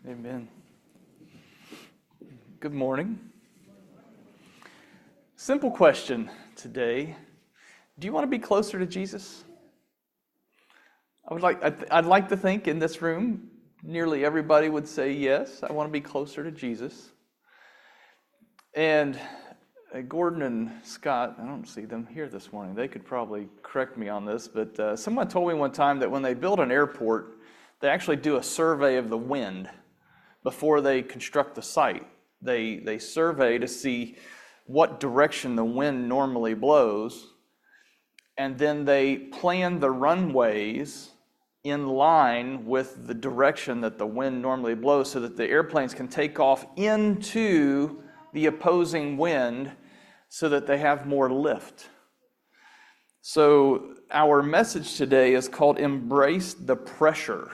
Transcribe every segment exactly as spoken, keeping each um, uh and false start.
Amen. Good morning. Simple question today. Do you want to be closer to Jesus? I would like, I'd, I'd like to think in this room, nearly everybody would say yes, I want to be closer to Jesus. And uh, Gordon and Scott, I don't see them here this morning. They could probably correct me on this, but uh, someone told me one time that when they build an airport, they actually do a survey of the wind before they construct the site. They, they survey to see what direction the wind normally blows, and then they plan the runways in line with the direction that the wind normally blows so that the airplanes can take off into the opposing wind so that they have more lift. So our message today is called Embrace the Pressure.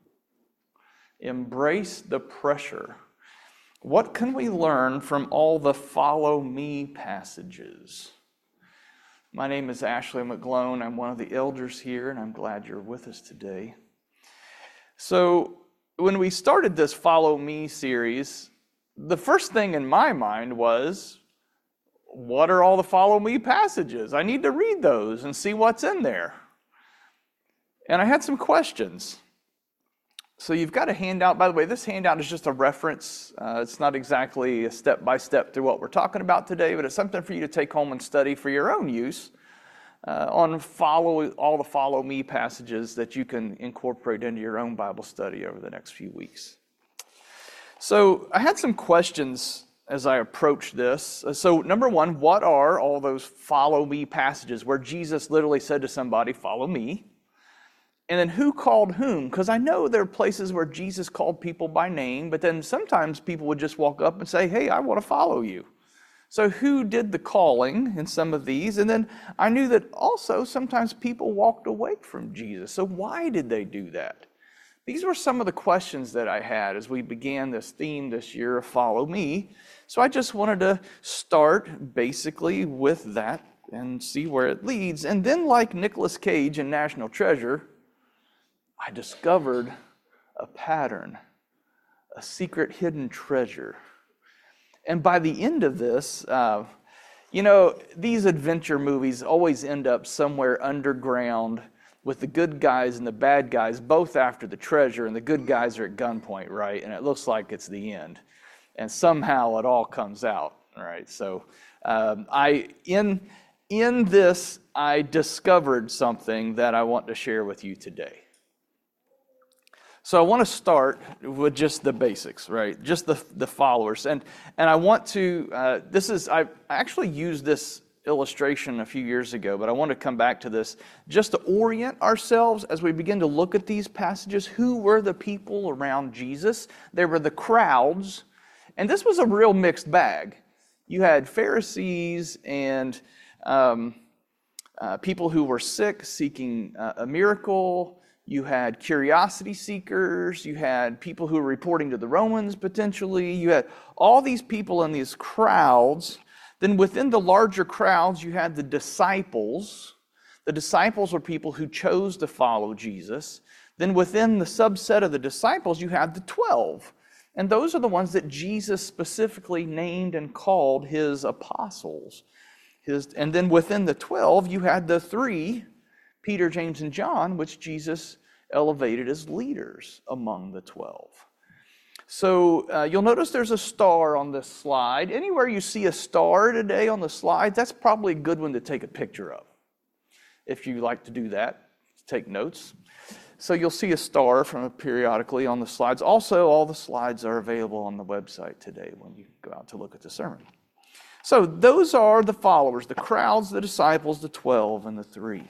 Embrace the pressure. What can we learn from all the follow me passages? My name is Ashley McGlone. I'm one of the elders here, and I'm glad you're with us today. So when we started this Follow Me series, the first thing in my mind was, what are all the Follow Me passages? I need to read those and see what's in there. And I had some questions. So you've got a handout. By the way, this handout is just a reference. Uh, it's not exactly a step-by-step through what we're talking about today, but it's something for you to take home and study for your own use uh, on follow all the Follow Me passages that you can incorporate into your own Bible study over the next few weeks. So I had some questions as I approached this. So number one, what are all those Follow Me passages where Jesus literally said to somebody, follow me? And then who called whom? Because I know there are places where Jesus called people by name, but then sometimes people would just walk up and say, hey, I want to follow you. So who did the calling in some of these? And then I knew that also sometimes people walked away from Jesus. So why did they do that? These were some of the questions that I had as we began this theme this year of Follow Me. So I just wanted to start basically with that and see where it leads. And then like Nicolas Cage in National Treasure, I discovered a pattern, a secret hidden treasure. And by the end of this, uh, you know, these adventure movies always end up somewhere underground with the good guys and the bad guys both after the treasure, and the good guys are at gunpoint, right? And it looks like it's the end. And somehow it all comes out, right? So um, I in in this, I discovered something that I want to share with you today. So I want to start with just the basics, right? Just the the followers, and and I want to. Uh, this is I actually used this illustration a few years ago, but I want to come back to this just to orient ourselves as we begin to look at these passages. Who were the people around Jesus? There were the crowds, and this was a real mixed bag. You had Pharisees and um, uh, people who were sick seeking uh, a miracle. You had curiosity seekers, you had people who were reporting to the Romans potentially, you had all these people in these crowds. Then within the larger crowds, you had the disciples. The disciples were people who chose to follow Jesus. Then within the subset of the disciples, you had the twelve. And those are the ones that Jesus specifically named and called his apostles. His, and then within the twelve, you had the three, Peter, James, and John, which Jesus elevated as leaders among the twelve. So uh, you'll notice there's a star on this slide. Anywhere you see a star today on the slide, that's probably a good one to take a picture of. If you like to do that, take notes. So you'll see a star from periodically on the slides. Also, all the slides are available on the website today when you go out to look at the sermon. So those are the followers, the crowds, the disciples, the twelve, and the three.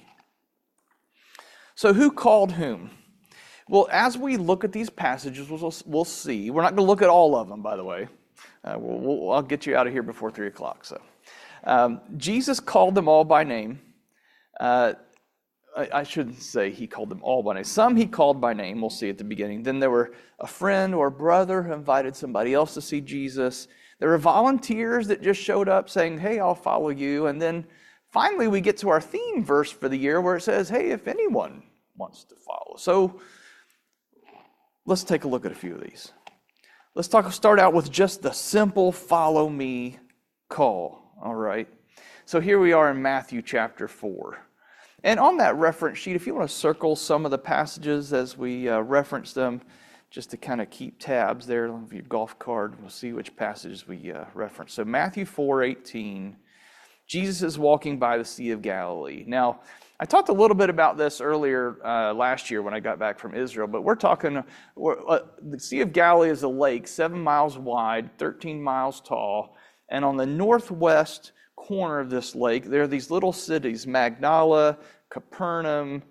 So who called whom? Well, as we look at these passages, we'll, we'll see. We're not going to look at all of them, by the way. Uh, we'll, we'll, I'll get you out of here before three o'clock. So, um, Jesus called them all by name. Uh, I, I shouldn't say he called them all by name. Some he called by name. We'll see at the beginning. Then there were a friend or brother who invited somebody else to see Jesus. There were volunteers that just showed up saying, hey, I'll follow you. And then finally we get to our theme verse for the year where it says, hey, if anyone wants to follow. So let's take a look at a few of these. Let's talk. Start out with just the simple follow me call, all right? So here we are in Matthew chapter four. And on that reference sheet, if you want to circle some of the passages as we uh, reference them, just to kind of keep tabs there on your golf card, we'll see which passages we uh, reference. So Matthew four eighteen, Jesus is walking by the Sea of Galilee. Now, I talked a little bit about this earlier uh, last year when I got back from Israel, but we're talking, we're, uh, the Sea of Galilee is a lake seven miles wide, thirteen miles tall, and on the northwest corner of this lake, there are these little cities, Magdala, Capernaum,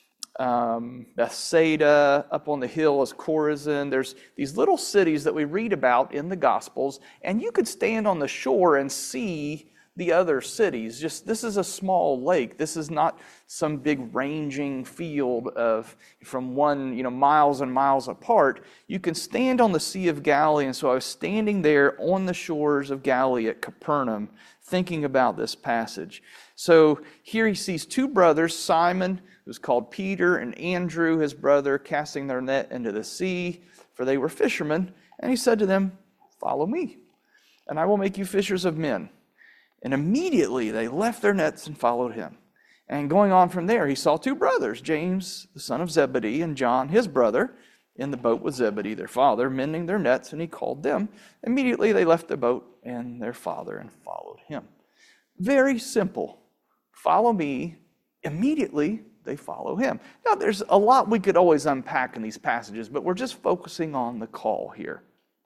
um, Bethsaida, up on the hill is Chorazin. There's these little cities that we read about in the Gospels, and you could stand on the shore and see the other cities. Just this is a small lake. This is not some big ranging field of from one, you know, miles and miles apart. You can stand on the Sea of Galilee, and so I was standing there on the shores of Galilee at Capernaum, thinking about this passage. So here he sees two brothers, Simon, who's called Peter, and Andrew, his brother, casting their net into the sea, for they were fishermen. And he said to them, "Follow me, and I will make you fishers of men." And immediately they left their nets and followed him. And going on from there, he saw two brothers, James, the son of Zebedee, and John, his brother, in the boat with Zebedee, their father, mending their nets, and he called them. Immediately they left the boat and their father and followed him. Very simple. Follow me. Immediately they follow him. Now, there's a lot we could always unpack in these passages, but we're just focusing on the call here.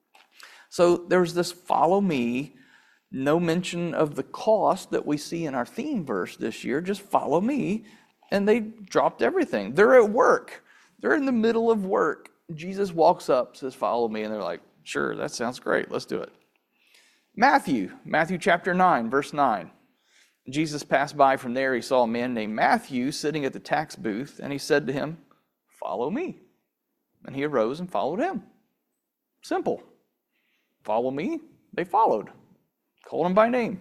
So there's this follow me. No mention of the cost that we see in our theme verse this year. Just follow me. And they dropped everything. They're at work. They're in the middle of work. Jesus walks up, says, "Follow me." And they're like, "Sure, that sounds great. Let's do it." Matthew, Matthew chapter nine, verse nine. Jesus passed by from there. He saw a man named Matthew sitting at the tax booth. And he said to him, "Follow me." And he arose and followed him. Simple. Follow me. They followed. Called him by name.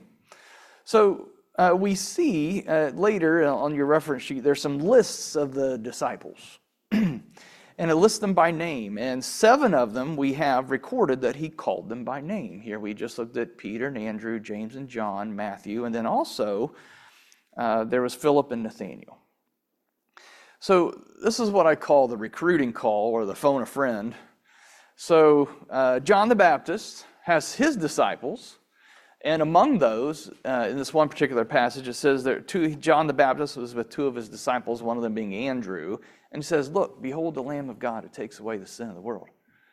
So uh, we see uh, later on your reference sheet, there's some lists of the disciples. And it lists them by name. And seven of them we have recorded that he called them by name. Here we just looked at Peter and Andrew, James and John, Matthew, and then also uh, there was Philip and Nathaniel. So this is what I call the recruiting call or the phone a friend. So uh, John the Baptist has his disciples. And among those, uh, in this one particular passage, it says that two, John the Baptist was with two of his disciples, one of them being Andrew. And he says, "Look, behold the Lamb of God who takes away the sin of the world."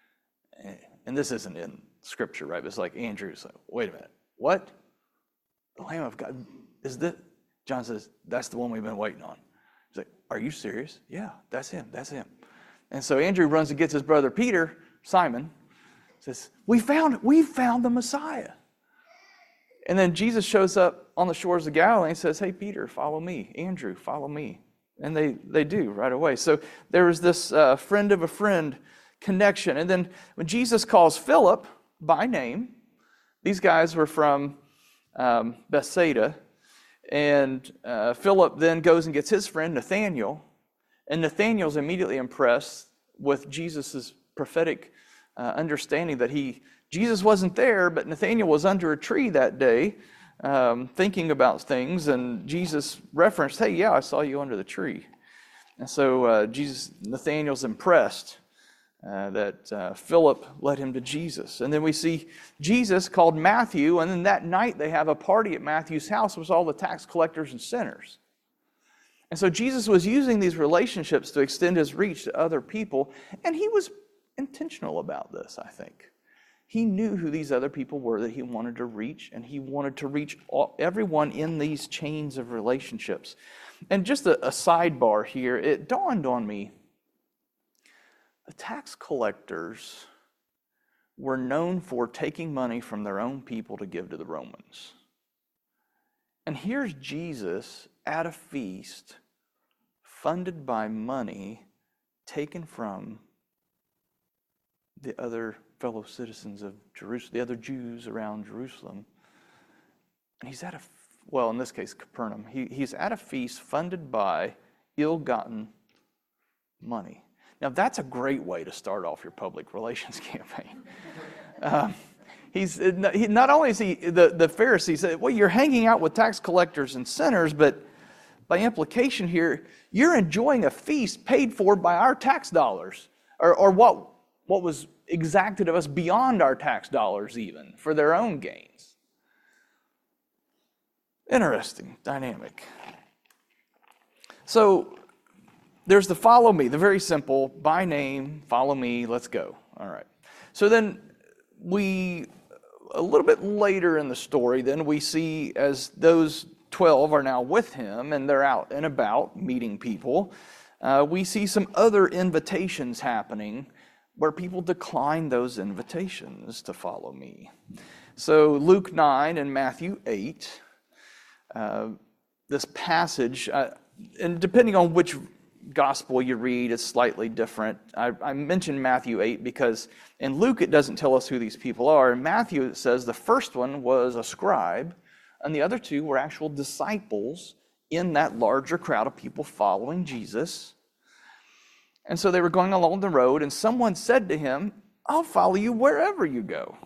And this isn't in Scripture, right? But it's like Andrew's like, "Wait a minute, what? The Lamb of God? Is this?" John says, "That's the one we've been waiting on." He's like, "Are you serious?" "Yeah, that's him, that's him." And so Andrew runs and gets his brother Peter, Simon, says, "We found, we found the Messiah." And then Jesus shows up on the shores of Galilee and says, "Hey, Peter, follow me. Andrew, follow me." And they, they do right away. So there was this uh, friend of a friend connection. And then when Jesus calls Philip by name, these guys were from um, Bethsaida. And uh, Philip then goes and gets his friend Nathaniel. And Nathaniel's immediately impressed with Jesus' prophetic uh, understanding that he Jesus wasn't there, but Nathaniel was under a tree that day um, thinking about things, and Jesus referenced, "Hey, yeah, I saw you under the tree." And so uh, Jesus, Nathaniel's impressed uh, that uh, Philip led him to Jesus. And then we see Jesus called Matthew, and then that night they have a party at Matthew's house with all the tax collectors and sinners. And so Jesus was using these relationships to extend his reach to other people, and he was intentional about this, I think. He knew who these other people were that he wanted to reach, and he wanted to reach all, everyone in these chains of relationships. And just a, a sidebar here, it dawned on me, the tax collectors were known for taking money from their own people to give to the Romans. And here's Jesus at a feast, funded by money taken from the other fellow citizens of Jerusalem, the other Jews around Jerusalem. And he's at a, well, in this case, Capernaum. He, he's at a feast funded by ill-gotten money. Now, that's a great way to start off your public relations campaign. Um, he's he, not only is he, the, the Pharisees said, well, you're hanging out with tax collectors and sinners, but by implication here, you're enjoying a feast paid for by our tax dollars, or, or what, what was exacted of us beyond our tax dollars even, for their own gains. Interesting dynamic. So there's the follow me, the very simple, by name, follow me, let's go. All right. So then we, a little bit later in the story, then we see as those twelve are now with him and they're out and about meeting people, uh, we see some other invitations happening where people decline those invitations to follow me. So Luke nine and Matthew eight, uh, this passage, uh, and depending on which gospel you read, it's slightly different. I, I mentioned Matthew eight because in Luke it doesn't tell us who these people are. In Matthew it says the first one was a scribe, and the other two were actual disciples in that larger crowd of people following Jesus. And so they were going along the road, and someone said to him, I'll follow you wherever you go.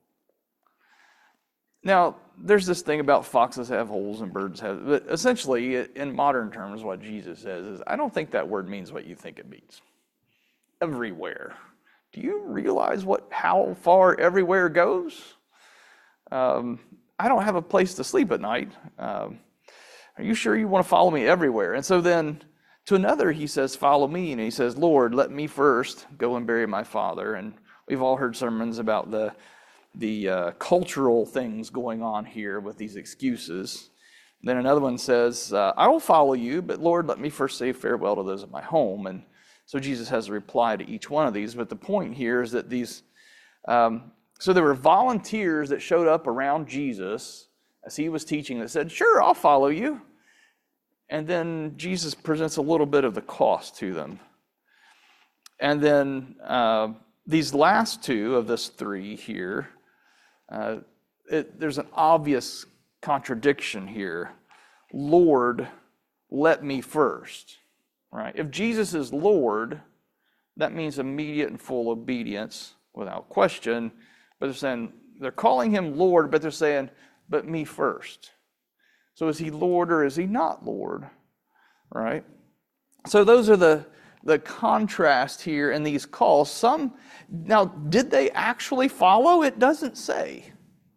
Now, there's this thing about foxes have holes and birds have, but essentially, in modern terms, what Jesus says is, I don't think that word means what you think it means. Everywhere. Do you realize what how far everywhere goes? Um, I don't have a place to sleep at night. Um, are you sure you want to follow me everywhere? And so then to another, he says, follow me. And he says, Lord, let me first go and bury my father. And we've all heard sermons about the the uh, cultural things going on here with these excuses. Then another one says, uh, I will follow you, but Lord, let me first say farewell to those at my home. And so Jesus has a reply to each one of these. But the point here is that these, um, so there were volunteers that showed up around Jesus as he was teaching that said, sure, I'll follow you. And then Jesus presents a little bit of the cost to them. And then uh, these last two of this three here, Uh, it, there's an obvious contradiction here. Lord, let me first. Right? If Jesus is Lord, that means immediate and full obedience without question. But they're saying, they're calling him Lord, but they're saying, but me first. So is he Lord or is he not Lord? Right? So those are the the contrast here in these calls. Some, now, did they actually follow? It doesn't say.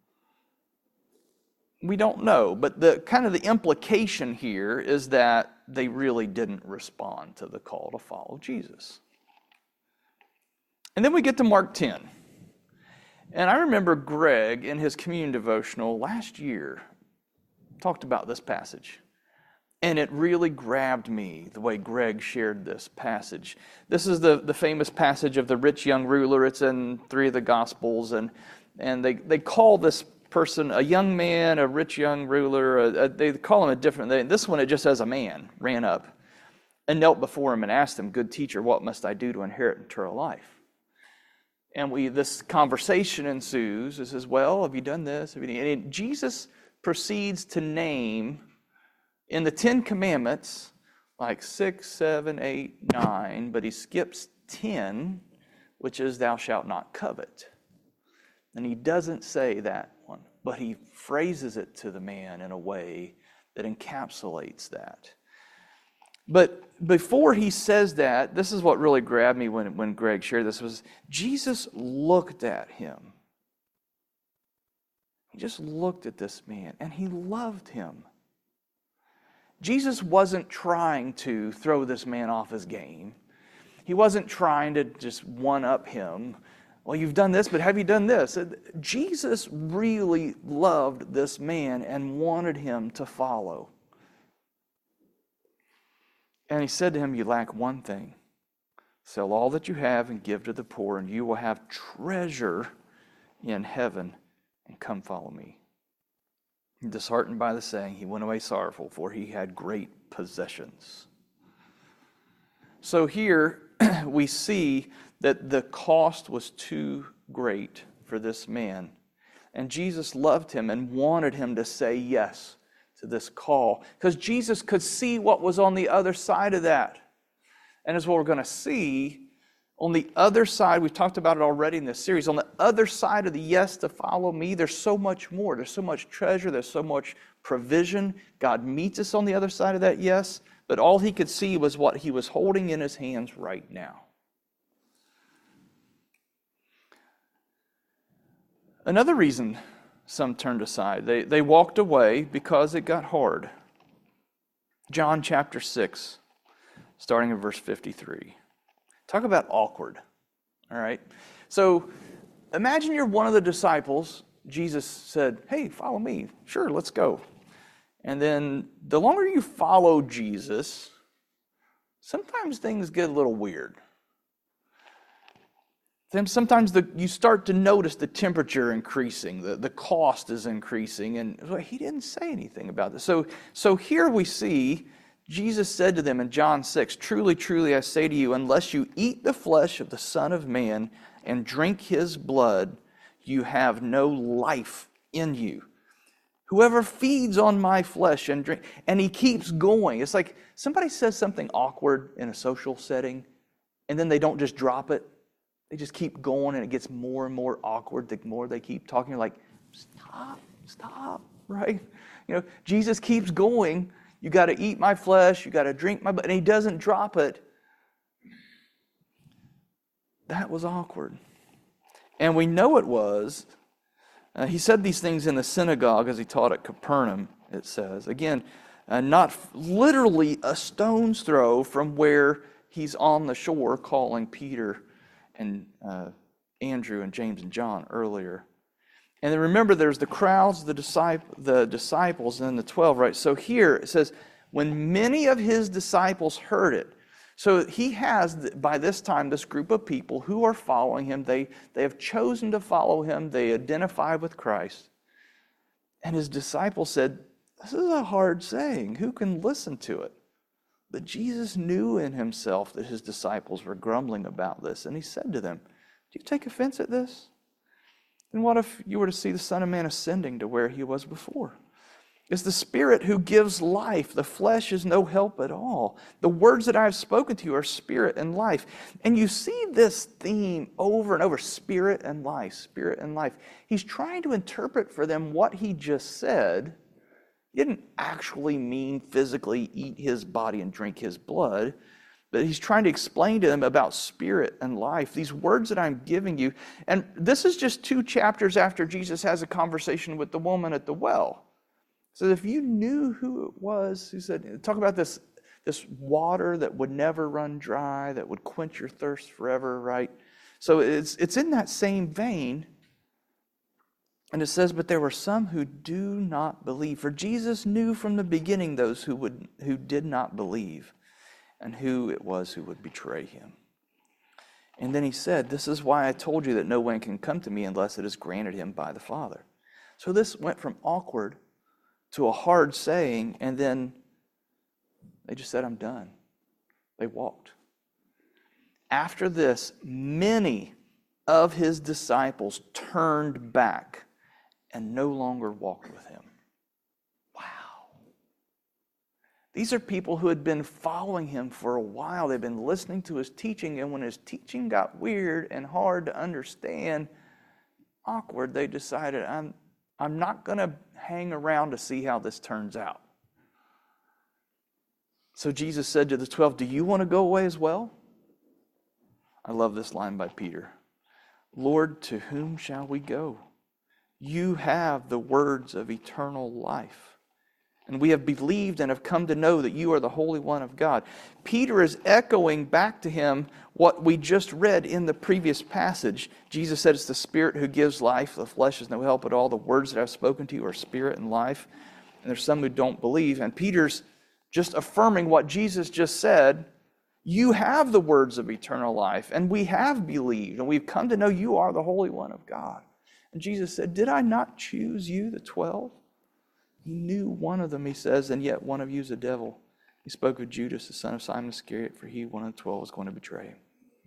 We don't know, but the kind of the implication here is that they really didn't respond to the call to follow Jesus. And then we get to Mark ten. And I remember Greg in his communion devotional last year talked about this passage. And it really grabbed me, the way Greg shared this passage. This is the, the famous passage of the rich young ruler. It's in three of the Gospels. And, and they, they call this person a young man, a rich young ruler. A, a, they call him a different thing. This one, it just says a man ran up and knelt before him and asked him, good teacher, what must I do to inherit eternal life? And we this conversation ensues. It says, well, have you done this? Have you done? And Jesus proceeds to name in the Ten Commandments, like six, seven, eight, nine, but he skips ten, which is thou shalt not covet. And he doesn't say that one, but he phrases it to the man in a way that encapsulates that. But before he says that, this is what really grabbed me when, when Greg shared this, was Jesus looked at him. He just looked at this man, and he loved him. Jesus wasn't trying to throw this man off his game. He wasn't trying to just one-up him. Well, you've done this, but have you done this? Jesus really loved this man and wanted him to follow. And he said to him, you lack one thing. Sell all that you have and give to the poor, and you will have treasure in heaven, and come follow me. Disheartened by the saying, he went away sorrowful, for he had great possessions. So here we see that the cost was too great for this man. And Jesus loved him and wanted him to say yes to this call, because Jesus could see what was on the other side of that. And as what we're going to see, On the other side, we've talked about it already in this series, on the other side of the yes to follow me, there's so much more. There's so much treasure. There's so much provision. God meets us on the other side of that yes, but all he could see was what he was holding in his hands right now. Another reason some turned aside, they, they walked away because it got hard. John chapter six, starting in verse fifty-three. Talk about awkward, all right? So imagine you're one of the disciples. Jesus said, hey, follow me. Sure, let's go. And then the longer you follow Jesus, sometimes things get a little weird. Then sometimes the, you start to notice the temperature increasing, the, the cost is increasing, and well, he didn't say anything about this. So, so here we see Jesus said to them in John six, truly, truly, I say to you, unless you eat the flesh of the Son of Man and drink his blood, you have no life in you. Whoever feeds on my flesh and drink, and he keeps going. It's like somebody says something awkward in a social setting, and then they don't just drop it. They just keep going, and it gets more and more awkward the more they keep talking. You're like, stop, stop, right? You know, Jesus keeps going. You got to eat my flesh. You got to drink my blood. And he doesn't drop it. That was awkward. And we know it was. Uh, he said these things in the synagogue as he taught at Capernaum, it says. Again, uh, not literally a stone's throw from where he's on the shore calling Peter and uh, Andrew and James and John earlier. And then remember, there's the crowds, the, disciple, the disciples, and then the twelve, right? So here it says, when many of his disciples heard it. So he has, by this time, this group of people who are following him. They, they have chosen to follow him. They identify with Christ. And his disciples said, this is a hard saying. Who can listen to it? But Jesus knew in himself that his disciples were grumbling about this. And he said to them, do you take offense at this? Then what if you were to see the Son of Man ascending to where he was before? It's the Spirit who gives life. The flesh is no help at all. The words that I have spoken to you are spirit and life. And you see this theme over and over, spirit and life, spirit and life. He's trying to interpret for them what he just said. He didn't actually mean physically eat his body and drink his blood. But he's trying to explain to them about spirit and life, these words that I'm giving you. And this is just two chapters after Jesus has a conversation with the woman at the well. So if you knew who it was, he said, talk about this, this water that would never run dry, that would quench your thirst forever, right? So it's, it's in that same vein. And it says, but there were some who do not believe. For Jesus knew from the beginning those who would who did not believe, and who it was who would betray him. And then he said, this is why I told you that no one can come to me unless it is granted him by the Father. So this went from awkward to a hard saying, and then they just said, I'm done. They walked. After this, many of his disciples turned back and no longer walked with him. These are people who had been following him for a while. They've been listening to his teaching, and when his teaching got weird and hard to understand, awkward, they decided, I'm, I'm not going to hang around to see how this turns out. So Jesus said to the twelve, do you want to go away as well? I love this line by Peter. Lord, to whom shall we go? You have the words of eternal life. And we have believed and have come to know that you are the Holy One of God. Peter is echoing back to him what we just read in the previous passage. Jesus said it's the Spirit who gives life. The flesh is no help at all. The words that I've spoken to you are spirit and life. And there's some who don't believe. And Peter's just affirming what Jesus just said. You have the words of eternal life. And we have believed. And we've come to know you are the Holy One of God. And Jesus said, did I not choose you, the twelve? He knew one of them, he says, and yet one of you is a devil. He spoke of Judas, the son of Simon Iscariot, for he, one of the twelve, was going to betray him.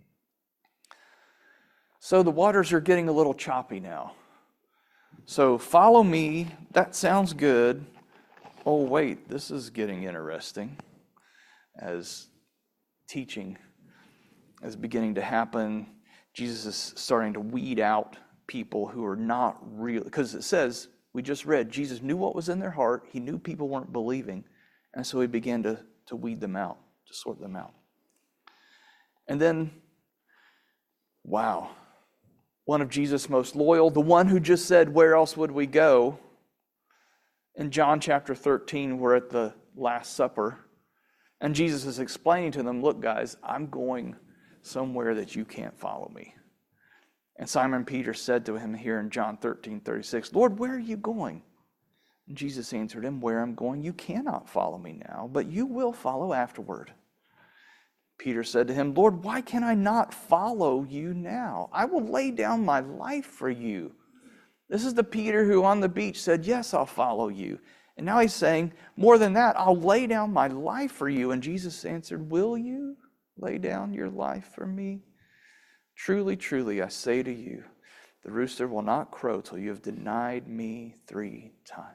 So the waters are getting a little choppy now. So follow me, that sounds good. Oh wait, this is getting interesting as teaching is beginning to happen. Jesus is starting to weed out people who are not real. Because it says, we just read, Jesus knew what was in their heart. He knew people weren't believing. And so he began to, to weed them out, to sort them out. And then, wow, one of Jesus' most loyal, the one who just said, where else would we go? In John chapter thirteen, we're at the Last Supper. And Jesus is explaining to them, look, guys, I'm going somewhere that you can't follow me. And Simon Peter said to him here in John thirteen thirty-six, Lord, where are you going? And Jesus answered him, where I'm going, you cannot follow me now, but you will follow afterward. Peter said to him, Lord, why can I not follow you now? I will lay down my life for you. This is the Peter who on the beach said, yes, I'll follow you. And now he's saying, more than that, I'll lay down my life for you. And Jesus answered, will you lay down your life for me? Truly, truly, I say to you, the rooster will not crow till you have denied me three times.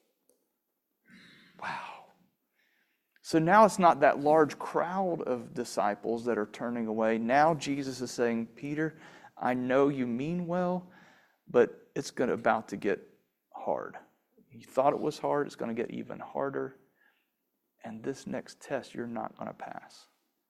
Wow. So now it's not that large crowd of disciples that are turning away. Now Jesus is saying, Peter, I know you mean well, but it's going to, about to get hard. You thought it was hard, it's going to get even harder. And this next test, you're not going to pass.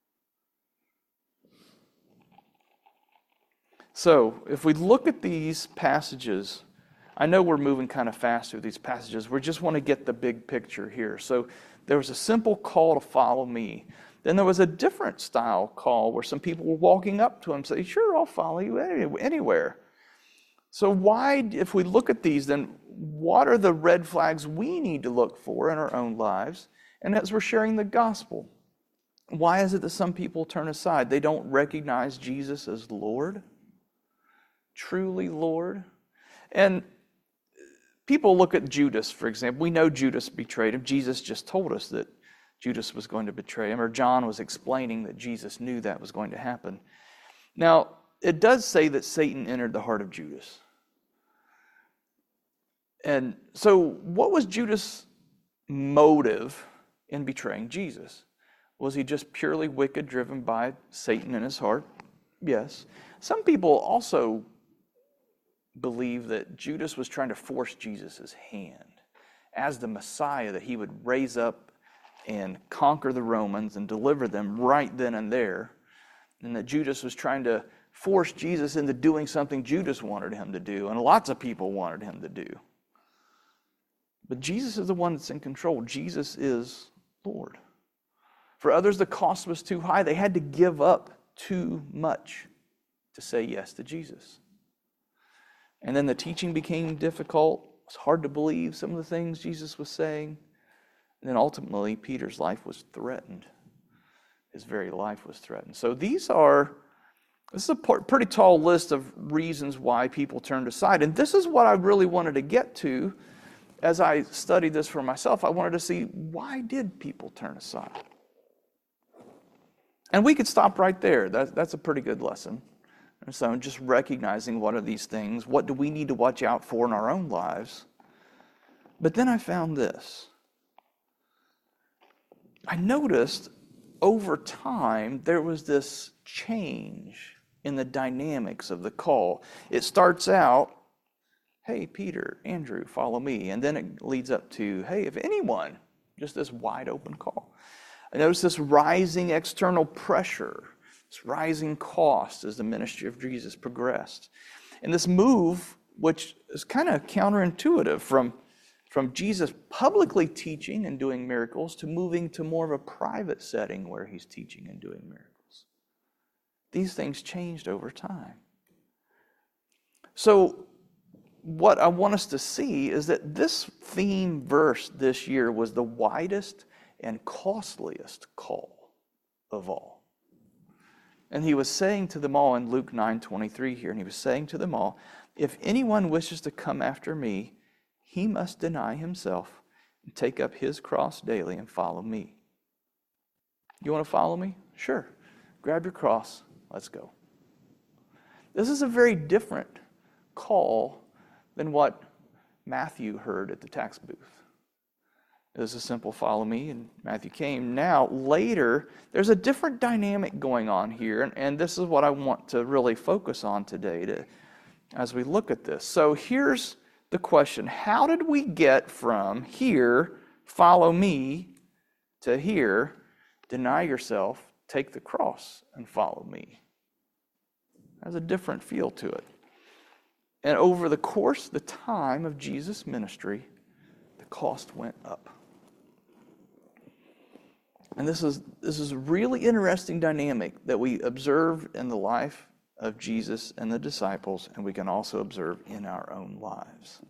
So, if we look at these passages, I know we're moving kind of fast through these passages. We just want to get the big picture here. So, there was a simple call to follow me. Then there was a different style call where some people were walking up to him and saying, sure, I'll follow you anywhere. So why, if we look at these, then what are the red flags we need to look for in our own lives? And as we're sharing the gospel, why is it that some people turn aside? They don't recognize Jesus as Lord, truly Lord. And people look at Judas, for example. We know Judas betrayed him. Jesus just told us that Judas was going to betray him, or John was explaining that Jesus knew that was going to happen. Now, it does say that Satan entered the heart of Judas. And so what was Judas' motive in betraying Jesus? Was he just purely wicked, driven by Satan in his heart? Yes. Some people also believe that Judas was trying to force Jesus' hand as the Messiah, that he would raise up and conquer the Romans and deliver them right then and there. And that Judas was trying to force Jesus into doing something Judas wanted him to do, and lots of people wanted him to do. But Jesus is the one that's in control. Jesus is Lord. For others, the cost was too high. They had to give up too much to say yes to Jesus. And then the teaching became difficult. It's hard to believe some of the things Jesus was saying. And then ultimately, Peter's life was threatened. His very life was threatened. So these are, this is a pretty tall list of reasons why people turned aside. And this is what I really wanted to get to as I studied this for myself. I wanted to see, why did people turn aside? And we could stop right there. That, that's a pretty good lesson. And so just recognizing what are these things, what do we need to watch out for in our own lives? But then I found this. I noticed over time there was this change in the dynamics of the call. It starts out, hey, Peter, Andrew, follow me. And then it leads up to, hey, if anyone, just this wide open call. I noticed this rising external pressure, this rising cost as the ministry of Jesus progressed. And this move, which is kind of counterintuitive from, from Jesus publicly teaching and doing miracles to moving to more of a private setting where he's teaching and doing miracles. These things changed over time. So what I want us to see is that this theme verse this year was the widest and costliest call of all. And he was saying to them all in Luke nine twenty-three here, and he was saying to them all, if anyone wishes to come after me, he must deny himself and take up his cross daily and follow me. You want to follow me? Sure. Grab your cross. Let's go. This is a very different call than what Matthew heard at the tax booth. It was a simple follow me, and Matthew came. Now, later, there's a different dynamic going on here, and, and this is what I want to really focus on today to, as we look at this. So here's the question. How did we get from here, follow me, to here, deny yourself, take the cross, and follow me? Has a different feel to it. And over the course of the time of Jesus' ministry, the cost went up. And this is this is a really interesting dynamic that we observe in the life of Jesus and the disciples, and we can also observe in our own lives.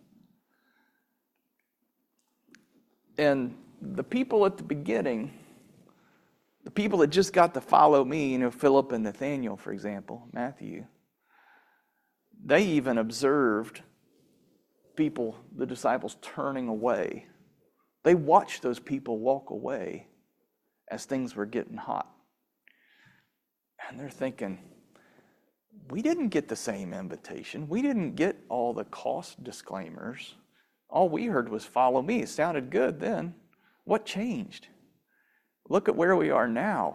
And the people at the beginning, the people that just got to follow me, you know, Philip and Nathaniel, for example, Matthew, they even observed people, the disciples, turning away. They watched those people walk away as things were getting hot. And they're thinking, we didn't get the same invitation. We didn't get all the cost disclaimers. All we heard was follow me. It sounded good then. What changed? Look at where we are now.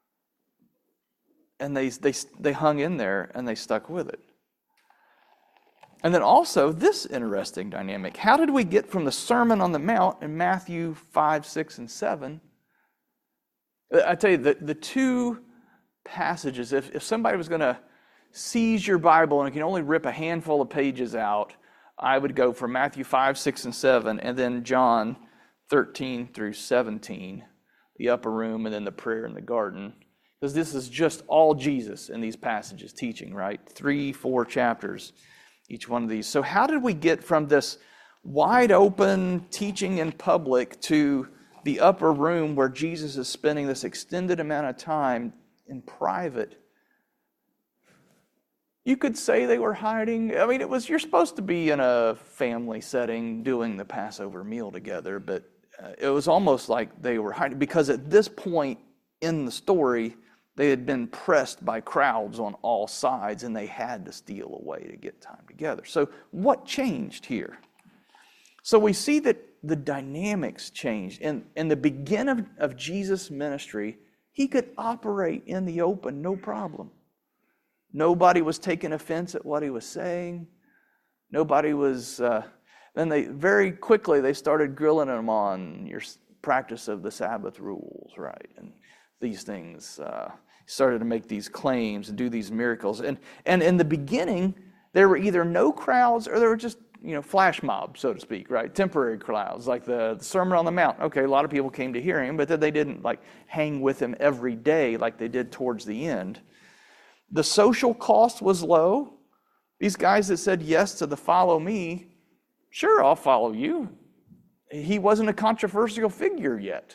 And they, they, they hung in there and they stuck with it. And then also this interesting dynamic. How did we get from the Sermon on the Mount in Matthew five, six, and seven? I tell you, the, the two passages, if, if somebody was going to seize your Bible and can only rip a handful of pages out, I would go from Matthew five, six, and seven, and then John thirteen through seventeen, the upper room, and then the prayer in the garden. Because this is just all Jesus in these passages teaching, right? Three, four chapters, each one of these. So how did we get from this wide open teaching in public to the upper room where Jesus is spending this extended amount of time in private? You could say they were hiding. I mean, it was, you're supposed to be in a family setting doing the Passover meal together, but uh, it was almost like they were hiding, because at this point in the story, they had been pressed by crowds on all sides, and they had to steal away to get time together. So what changed here? So we see that the dynamics changed. In, in the beginning of, of Jesus' ministry, he could operate in the open, no problem. Nobody was taking offense at what he was saying. Nobody was, uh, then they very quickly, they started grilling him on your practice of the Sabbath rules, right? And these things, uh, started to make these claims and do these miracles. And, and in the beginning, there were either no crowds or there were just, you know, flash mobs, so to speak, right? Temporary crowds, like the, the Sermon on the Mount. Okay, a lot of people came to hear him, but then they didn't like hang with him every day like they did towards the end. The social cost was low. These guys that said yes to the follow me, sure, I'll follow you. He wasn't a controversial figure yet.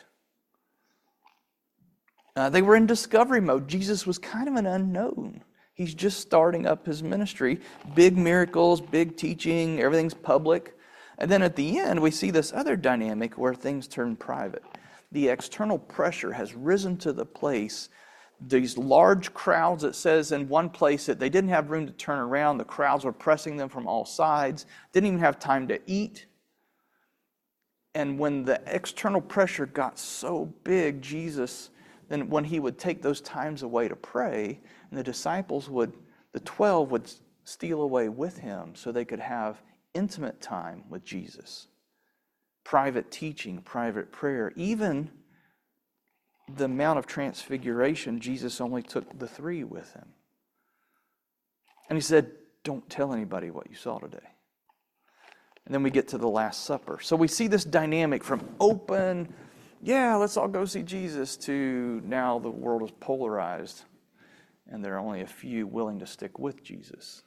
Uh, they were in discovery mode. Jesus was kind of an unknown. He's just starting up his ministry. Big miracles, big teaching, everything's public. And then at the end, we see this other dynamic where things turn private. The external pressure has risen to the place. These large crowds, it says in one place that they didn't have room to turn around. The crowds were pressing them from all sides. Didn't even have time to eat. And when the external pressure got so big, Jesus, then when he would take those times away to pray, and the disciples would, the twelve would steal away with him so they could have intimate time with Jesus. Private teaching, private prayer. Even the Mount of Transfiguration, Jesus only took the three with him. And he said, don't tell anybody what you saw today. And then we get to the Last Supper. So we see this dynamic from open, yeah, let's all go see Jesus, to now the world is polarized and there are only a few willing to stick with Jesus.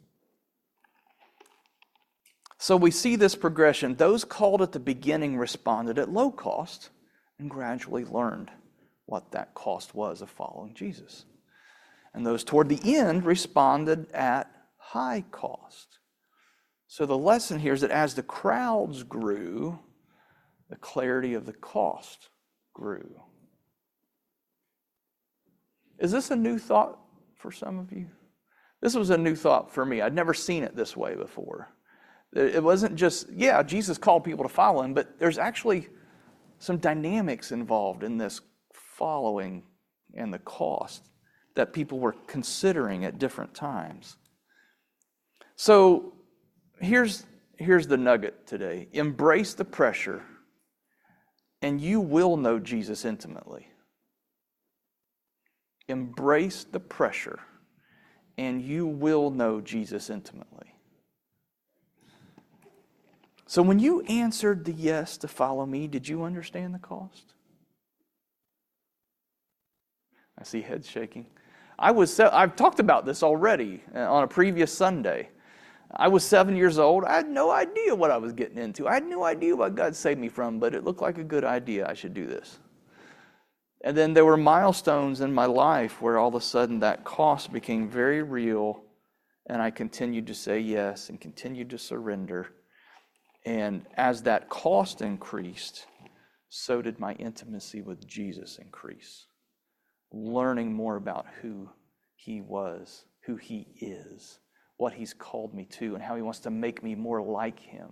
So we see this progression. Those called at the beginning responded at low cost and gradually learned what that cost was of following Jesus. And those toward the end responded at high cost. So the lesson here is that as the crowds grew, the clarity of the cost grew. Is this a new thought for some of you? This was a new thought for me. I'd never seen it this way before. It wasn't just, yeah, Jesus called people to follow him, but there's actually some dynamics involved in this following and the cost that people were considering at different times. So here's, here's the nugget today. Embrace the pressure, and you will know Jesus intimately. Embrace the pressure, and you will know Jesus intimately. So when you answered the yes to follow me, did you understand the cost? I see heads shaking. I was, I've talked about this already on a previous Sunday. I was seven years old. I had no idea what I was getting into. I had no idea what God saved me from, but it looked like a good idea I should do this. And then there were milestones in my life where all of a sudden that cost became very real, and I continued to say yes and continued to surrender. And as that cost increased, so did my intimacy with Jesus increase. Learning more about who He was, who He is, what He's called me to, and how He wants to make me more like Him.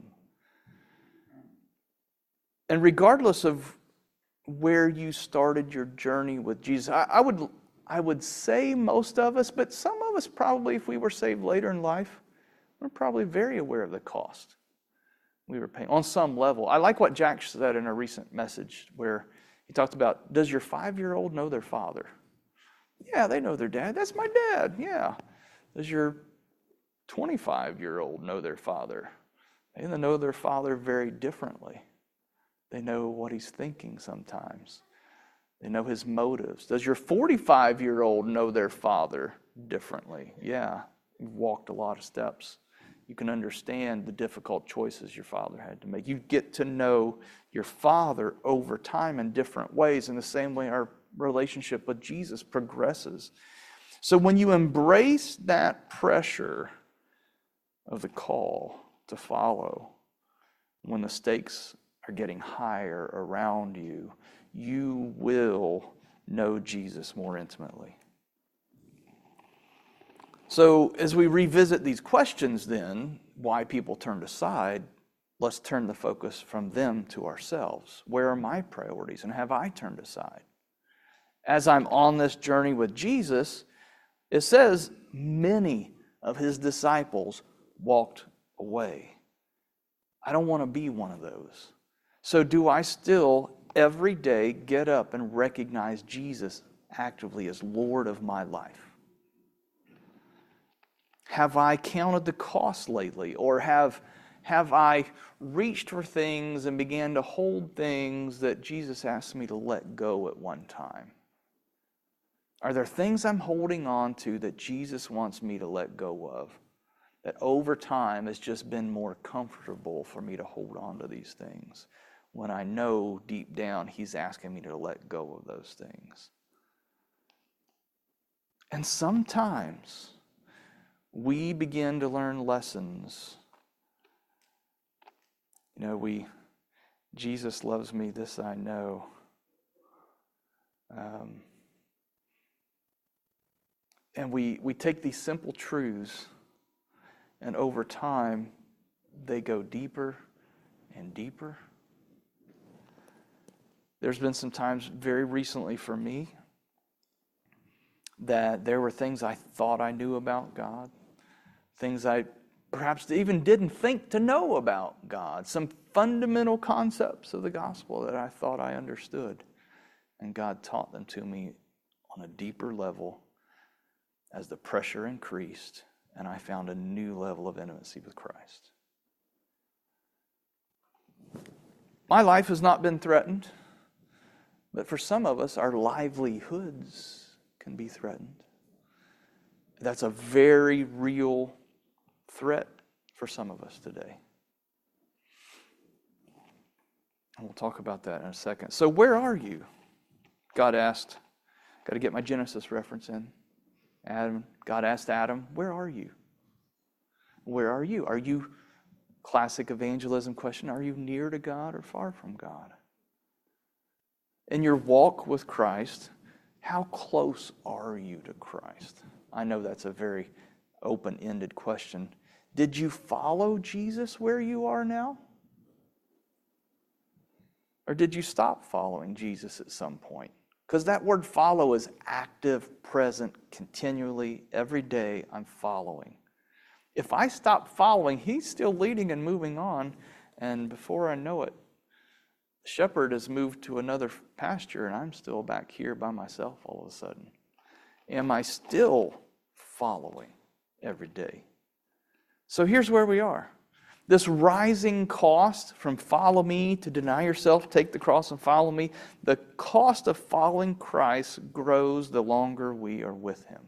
And regardless of where you started your journey with Jesus, I, I would I would say most of us, but some of us probably, if we were saved later in life, we're probably very aware of the cost we were paying on some level. I like what Jack said in a recent message where he talked about, does your five-year-old know their father? Yeah, they know their dad. That's my dad. Yeah. Does your twenty-five-year-old know their father? They know their father very differently. They know what he's thinking sometimes. They know his motives. Does your forty-five-year-old know their father differently? Yeah, you've walked a lot of steps. You can understand the difficult choices your father had to make. You get to know your father over time in different ways, in the same way our relationship with Jesus progresses. So when you embrace that pressure of the call to follow, when the stakes are getting higher around you, you will know Jesus more intimately. So as we revisit these questions then, why people turned aside, let's turn the focus from them to ourselves. Where are my priorities, and have I turned aside? As I'm on this journey with Jesus, it says many of His disciples walked away. I don't want to be one of those. So do I still every day get up and recognize Jesus actively as Lord of my life? Have I counted the cost lately? Or have, have I reached for things and began to hold things that Jesus asked me to let go at one time? Are there things I'm holding on to that Jesus wants me to let go of? That over time has just been more comfortable for me to hold on to these things, when I know deep down He's asking me to let go of those things. And sometimes we begin to learn lessons. You know, we, Jesus loves me, this I know. Um, and we, we take these simple truths, and over time, they go deeper and deeper. There's been some times very recently for me that there were things I thought I knew about God, things I perhaps even didn't think to know about God, some fundamental concepts of the gospel that I thought I understood. And God taught them to me on a deeper level as the pressure increased, and I found a new level of intimacy with Christ. My life has not been threatened, but for some of us, our livelihoods can be threatened. That's a very real threat for some of us today. And we'll talk about that in a second. So where are you? God asked, got to get my Genesis reference in. Adam, God asked Adam, where are you? Where are you? Are you, classic evangelism question, are you near to God or far from God? In your walk with Christ, how close are you to Christ? I know that's a very open-ended question. Did you follow Jesus where you are now? Or did you stop following Jesus at some point? Because that word follow is active, present, continually, every day I'm following. If I stop following, he's still leading and moving on, and before I know it, the shepherd has moved to another pasture and I'm still back here by myself all of a sudden. Am I still following every day? So here's where we are. This rising cost from follow me to deny yourself, take the cross and follow me, the cost of following Christ grows the longer we are with him.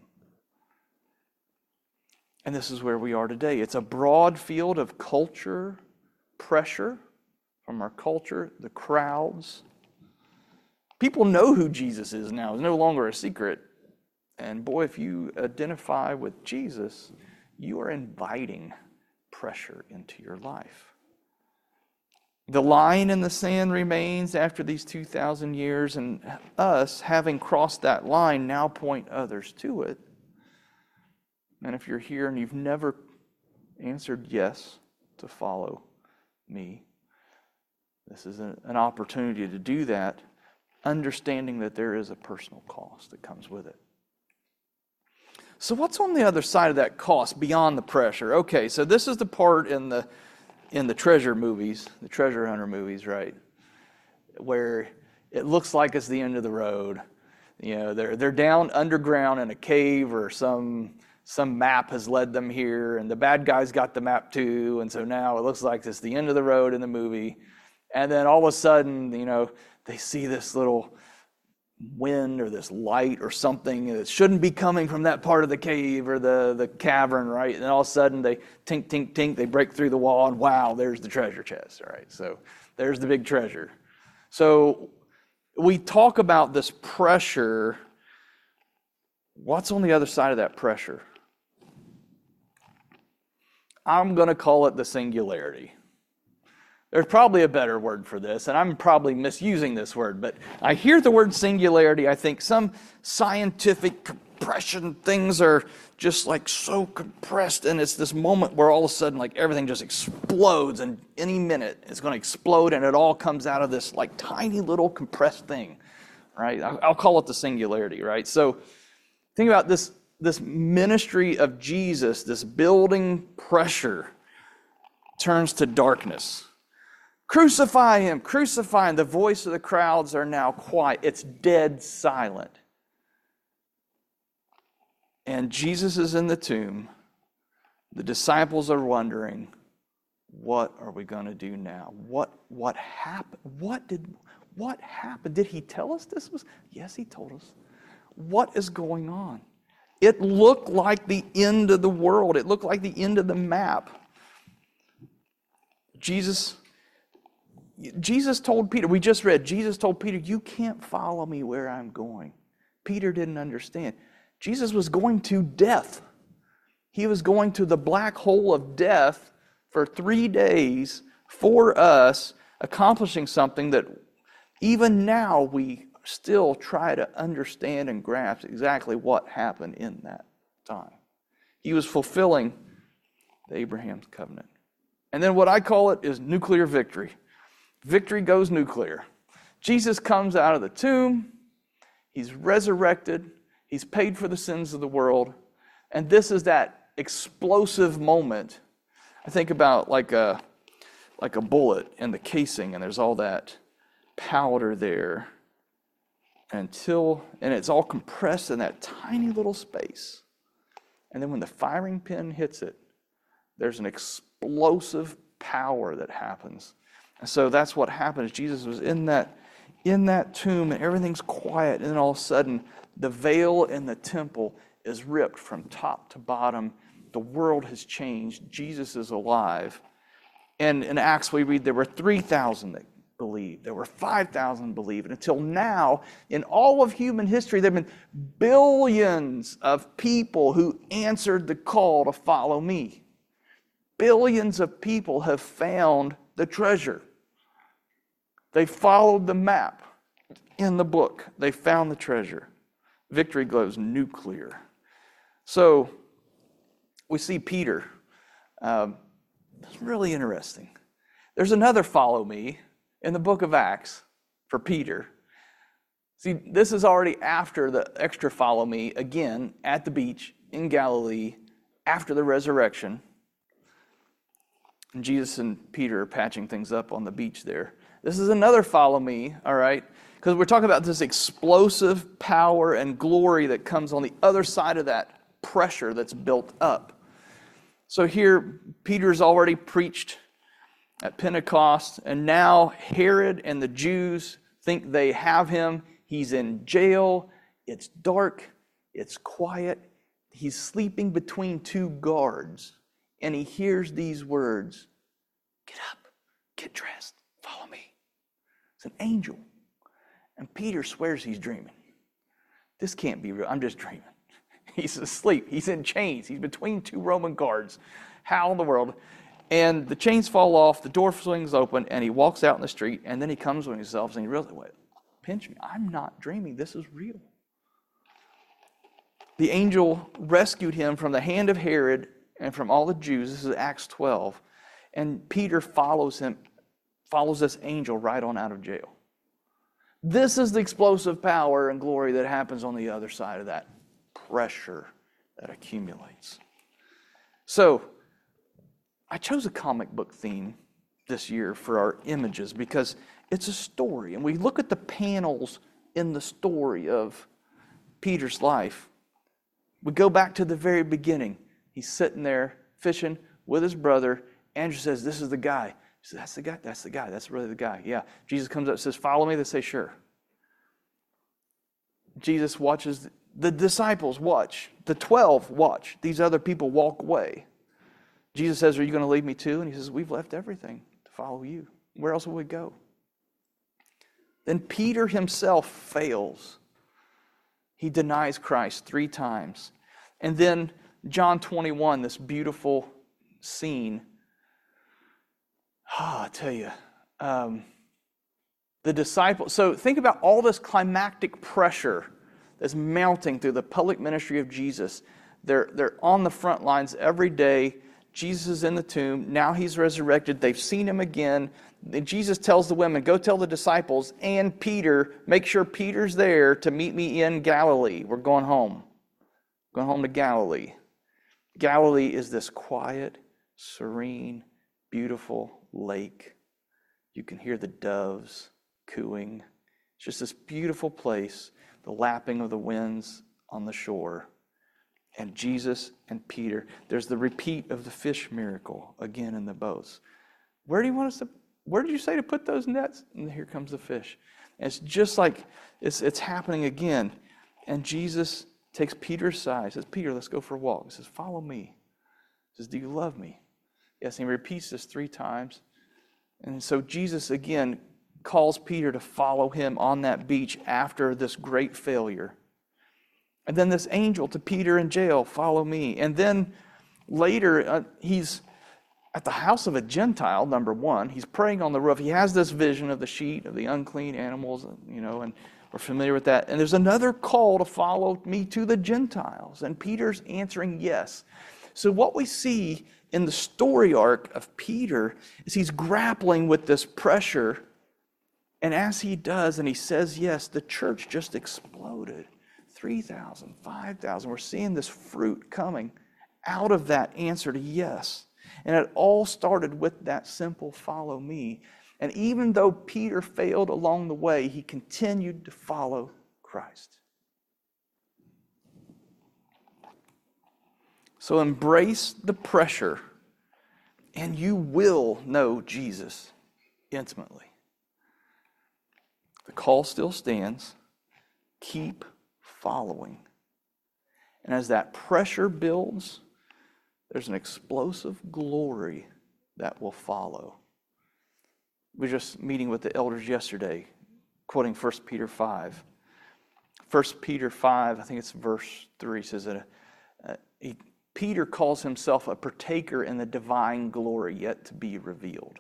And this is where we are today. It's a broad field of culture, pressure from our culture, the crowds. People know who Jesus is now. It's no longer a secret. And boy, if you identify with Jesus, you are inviting pressure into your life. The line in the sand remains after these two thousand years, and us, having crossed that line, now point others to it. And if you're here and you've never answered yes to follow me, this is an opportunity to do that, understanding that there is a personal cost that comes with it. So what's on the other side of that cost beyond the pressure? Okay, so this is the part in the in the treasure movies, the treasure hunter movies, right? Where it looks like it's the end of the road. You know, they're they're down underground in a cave, or some some map has led them here, and the bad guys got the map too, and so now it looks like it's the end of the road in the movie. And then all of a sudden, you know, they see this little wind or this light or something that shouldn't be coming from that part of the cave or the, the cavern, right? And all of a sudden they tink, tink, tink, they break through the wall, and wow, there's the treasure chest, all right? So there's the big treasure. So we talk about this pressure. What's on the other side of that pressure? I'm going to call it the singularity. There's probably a better word for this, and I'm probably misusing this word, but I hear the word singularity. I think some scientific compression, things are just like so compressed, and it's this moment where all of a sudden like everything just explodes, and any minute it's going to explode, and it all comes out of this like tiny little compressed thing, right? I'll call it the singularity, right? So think about this, this ministry of Jesus, this building pressure turns to darkness. Crucify him, crucify him. The voice of the crowds are now quiet. It's dead silent. And Jesus is in the tomb. The disciples are wondering, what are we going to do now? What what happened? What did what happened? Did he tell us this was? Yes, he told us. What is going on? It looked like the end of the world. It looked like the end of the map. Jesus Jesus told Peter, we just read, Jesus told Peter, you can't follow me where I'm going. Peter didn't understand. Jesus was going to death. He was going to the black hole of death for three days for us, accomplishing something that even now we still try to understand and grasp exactly what happened in that time. He was fulfilling the Abraham's covenant. And then what I call it is nuclear victory. Victory goes nuclear. Jesus comes out of the tomb. He's resurrected. He's paid for the sins of the world. And this is that explosive moment. I think about like a, like a bullet in the casing, and there's all that powder there until, and it's all compressed in that tiny little space. And then when the firing pin hits it, there's an explosive power that happens. And so that's what happened. Jesus was in that, in that tomb, and everything's quiet, and then all of a sudden the veil in the temple is ripped from top to bottom. The world has changed. Jesus is alive. And in Acts we read there were three thousand that believed. There were five thousand believed. Until now, in all of human history, there have been billions of people who answered the call to follow me. Billions of people have found the treasure. They followed the map in the book. They found the treasure. Victory goes nuclear. So we see Peter. Um, it's really interesting. There's another follow me in the book of Acts. for Peter. See, this is already after the extra follow me, again, at the beach in Galilee, after the resurrection. And Jesus and Peter are patching things up on the beach there. This is another follow me, all right? Because we're talking about this explosive power and glory that comes on the other side of that pressure that's built up. So here, Peter's already preached at Pentecost, and now Herod and the Jews think they have him. He's in jail. It's dark. It's quiet. He's sleeping between two guards, and he hears these words, "Get up, get dressed, follow me." It's an angel. And Peter swears he's dreaming. This can't be real. I'm just dreaming. He's asleep. He's in chains. He's between two Roman guards. How in the world? And the chains fall off, the door swings open, and he walks out in the street, and then he comes to himself and he realizes, wait, pinch me. I'm not dreaming. This is real. The angel rescued him from the hand of Herod and from all the Jews. This is Acts twelve. And Peter follows him, follows this angel right on out of jail. This is the explosive power and glory that happens on the other side of that pressure that accumulates. So, I chose a comic book theme this year for our images because it's a story. And we look at the panels in the story of Peter's life. We go back to the very beginning. He's sitting there fishing with his brother. Andrew says, "This is the guy." He says, "That's the guy. That's the guy. That's really the guy." Yeah. Jesus comes up and says, "Follow me." They say, "Sure." Jesus watches, the disciples watch, the twelve watch. These other people walk away. Jesus says, "Are you going to leave me too?" And he says, "We've left everything to follow you. Where else will we go?" Then Peter himself fails. He denies Christ three times. And then John twenty-one, this beautiful scene. Oh, I tell you, um, the disciples. So think about all this climactic pressure that's mounting through the public ministry of Jesus. They're, they're on the front lines every day. Jesus is in the tomb. Now he's resurrected. They've seen him again. And Jesus tells the women, "Go tell the disciples and Peter, make sure Peter's there to meet me in Galilee. We're going home. Going home to Galilee." Galilee is this quiet, serene, beautiful lake. You can hear the doves cooing. It's just this beautiful place, the lapping of the winds on the shore. And Jesus and Peter, there's the repeat of the fish miracle again in the boats. Where do you want us to, where did you say to put those nets? And here comes the fish. And it's just like, it's, it's happening again. And Jesus takes Peter aside, says, "Peter, let's go for a walk." He says, "Follow me." He says, "Do you love me?" Yes, and he repeats this three times. And so Jesus again calls Peter to follow him on that beach after this great failure. And then this angel to Peter in jail, "Follow me." And then later, uh, he's at the house of a Gentile, number one. He's praying on the roof. He has this vision of the sheet, of the unclean animals, you know, and we're familiar with that. And there's another call to follow me to the Gentiles. And Peter's answering yes. So what we see in the story arc of Peter is he's grappling with this pressure. And as he does, and he says yes, the church just exploded. three thousand, five thousand. We're seeing this fruit coming out of that answer to yes. And it all started with that simple "follow me." And even though Peter failed along the way, he continued to follow Christ. So embrace the pressure, and you will know Jesus intimately. The call still stands. Keep following. And as that pressure builds, there's an explosive glory that will follow. We were just meeting with the elders yesterday, quoting First Peter five. First Peter five, I think it's verse three, says that uh, he, Peter calls himself a partaker in the divine glory yet to be revealed.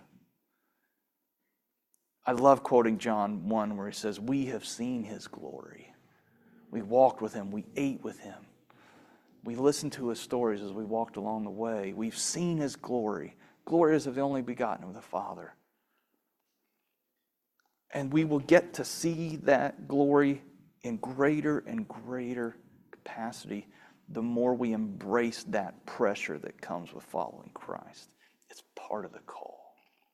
I love quoting John one where he says, "We have seen his glory. We walked with him. We ate with him. We listened to his stories as we walked along the way. We've seen his glory. Glory is of the only begotten of the Father." And we will get to see that glory in greater and greater capacity the more we embrace that pressure that comes with following Christ. It's part of the call.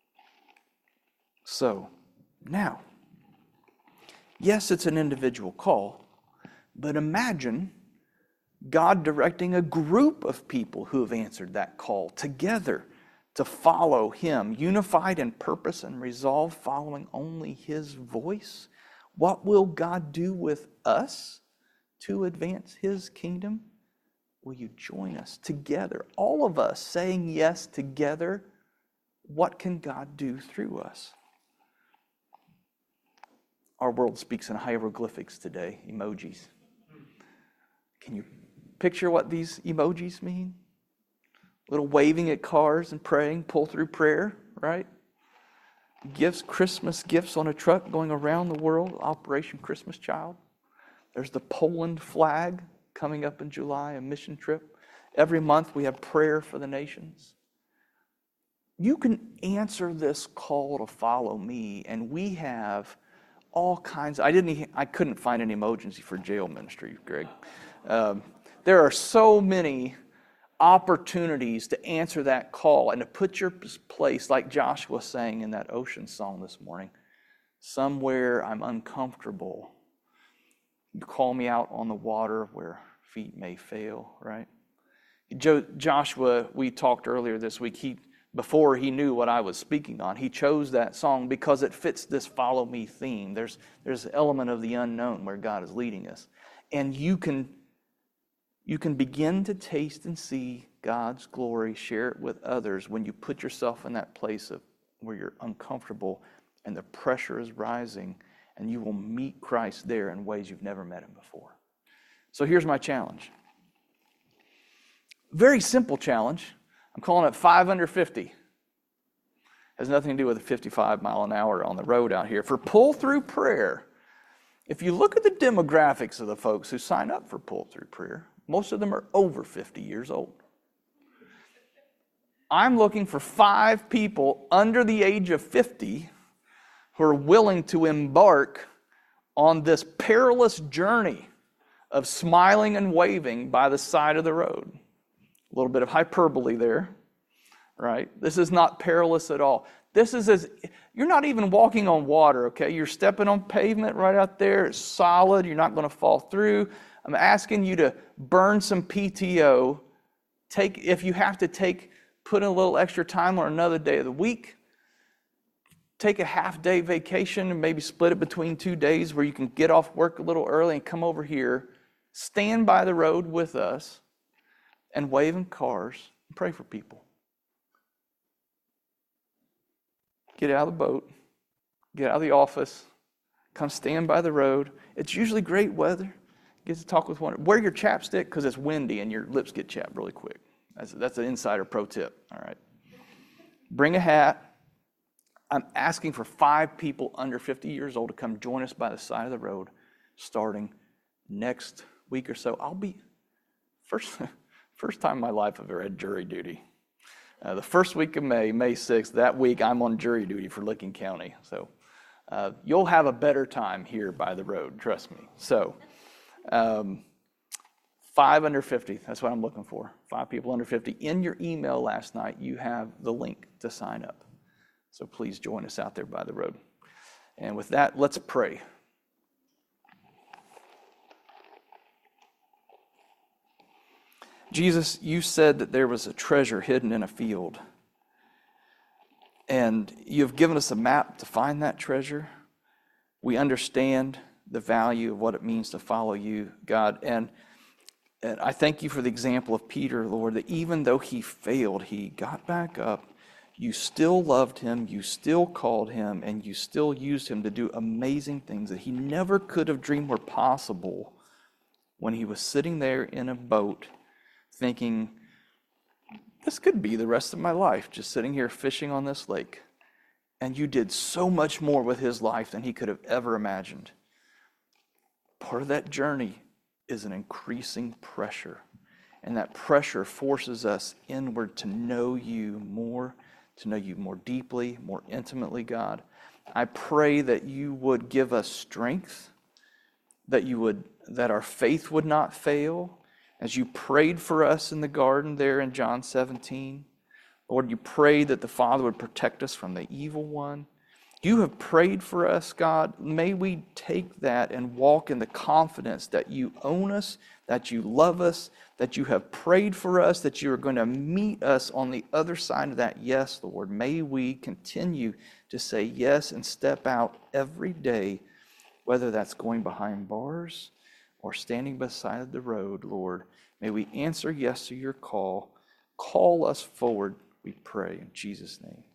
So, now, yes, it's an individual call, but imagine God directing a group of people who have answered that call together to follow Him, unified in purpose and resolve, following only His voice. What will God do with us to advance His kingdom? Will you join us together, all of us saying yes together? What can God do through us? Our world speaks in hieroglyphics today, emojis. Can you picture what these emojis mean? Little waving at cars and praying, pull through prayer, right? Gifts, Christmas gifts on a truck going around the world, Operation Christmas Child. There's the Poland flag coming up in July, a mission trip. Every month we have prayer for the nations. You can answer this call to follow me, and we have all kinds. I didn't. I couldn't find an emoji for jail ministry, Greg. Um, there are so many opportunities to answer that call and to put your place, like Joshua sang in that ocean song this morning. Somewhere I'm uncomfortable. You call me out on the water where feet may fail, right? Jo- Joshua, we talked earlier this week, he before he knew what I was speaking on, he chose that song because it fits this follow me theme. There's, there's an element of the unknown where God is leading us. And you can, you can begin to taste and see God's glory, share it with others when you put yourself in that place of where you're uncomfortable and the pressure is rising, and you will meet Christ there in ways you've never met Him before. So here's my challenge. Very simple challenge. I'm calling it five under fifty. Has nothing to do with a fifty-five mile an hour on the road out here. For Pull Through Prayer, if you look at the demographics of the folks who sign up for Pull Through Prayer, most of them are over fifty years old. I'm looking for five people under the age of fifty who are willing to embark on this perilous journey of smiling and waving by the side of the road. A little bit of hyperbole there, right? This is not perilous at all. This is as, you're not even walking on water, okay? You're stepping on pavement right out there. It's solid. You're not going to fall through. I'm asking you to burn some P T O. Take, if you have to take, put in a little extra time on another day of the week. Take a half day vacation and maybe split it between two days where you can get off work a little early and come over here, stand by the road with us, and wave in cars and pray for people. Get out of the boat, get out of the office, come stand by the road. It's usually great weather. Get to talk with one. Wear your chapstick because it's windy and your lips get chapped really quick. That's, that's an insider pro tip, all right? Bring a hat. I'm asking for five people under fifty years old to come join us by the side of the road starting next week or so. I'll be, first, first time in my life I've ever had jury duty. Uh, the first week of May, May sixth, that week I'm on jury duty for Licking County. So uh, you'll have a better time here by the road, trust me. So um, five under fifty, that's what I'm looking for. Five people under fifty. In your email last night, you have the link to sign up. So please join us out there by the road. And with that, let's pray. Jesus, you said that there was a treasure hidden in a field. And you've given us a map to find that treasure. We understand the value of what it means to follow you, God. And, and I thank you for the example of Peter, Lord, that even though he failed, he got back up. You still loved him, you still called him, and you still used him to do amazing things that he never could have dreamed were possible when he was sitting there in a boat thinking, this could be the rest of my life, just sitting here fishing on this lake. And you did so much more with his life than he could have ever imagined. Part of that journey is an increasing pressure, and that pressure forces us inward to know you more, to know you more deeply, more intimately, God. I pray that you would give us strength, that you would, that our faith would not fail, as you prayed for us in the garden there in John seventeen. Lord, you prayed that the Father would protect us from the evil one. You have prayed for us, God. May we take that and walk in the confidence that you own us, that you love us, that you have prayed for us, that you are going to meet us on the other side of that yes, Lord. May we continue to say yes and step out every day, whether that's going behind bars or standing beside the road, Lord. May we answer yes to your call. Call us forward, we pray in Jesus' name.